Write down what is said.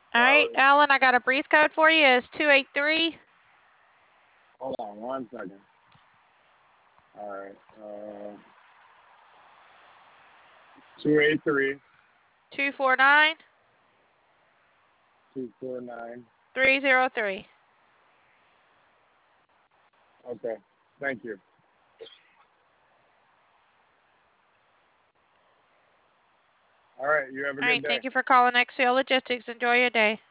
All right, Alan, I got a breathe code for you. It's 283. Hold on 1 second. All right. 283 249 249. 303. Okay. Thank you. All right. You have a All good right, day. thank you for calling XCL Logistics. Enjoy your day.